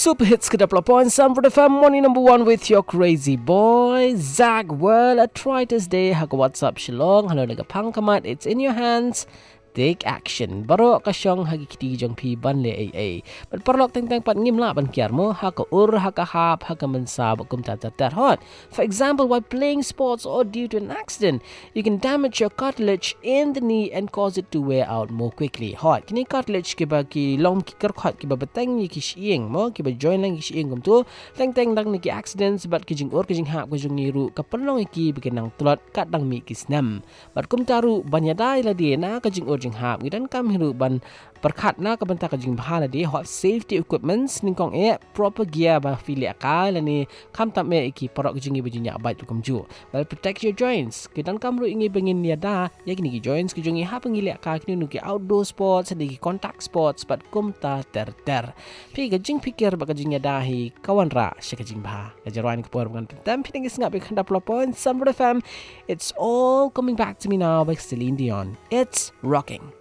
Super hits ke 10.9 Samford FM morning number 1 with your crazy boy Zach. Well, a try this day haka WhatsApp Shillong. Hello naga pangkamat. It's in your hands. Take action. Baro kasyong hagi kiti jong pi ban le AA. But parlok teng pat ngim la ban kiar mo haka haka hap haka mensab kum tat hot. For example, while playing sports or due to an accident, you can damage your cartilage in the knee and cause it to wear out more quickly. Hot. Kini cartilage kiba ki long ki kerkhot kiba beteng ni ki shieng mo kiba join lang ki shieng kum tu teng dang ni ki accidents but ki jing hap ko jong niru ka panlong ki bikinang tulot kat dang mi ki snam. But kum taru banyadai la di na ka jing hap ngidan kam hiru ban perkhat na ka banta ka jing bahala di hot safety equipments ning kong proper gear ba fili akal ni kam tam me ki porok jing bajunya abai tu kam ju. Well, protect your joints kidan kam ru ingi bengin ya da ya kini ki joints ki jungi hap ngili akal kini nu ki outdoor sports di ki contact sports but kum ta ter pi ka jing pikir ba ka jing ya da hi kawan ra sya ka jing bah ka jarwan ki por ban tam pi ngi singap ka 10.9 Samford FM. It's all coming back to me now by Celine Dion. It's rocking.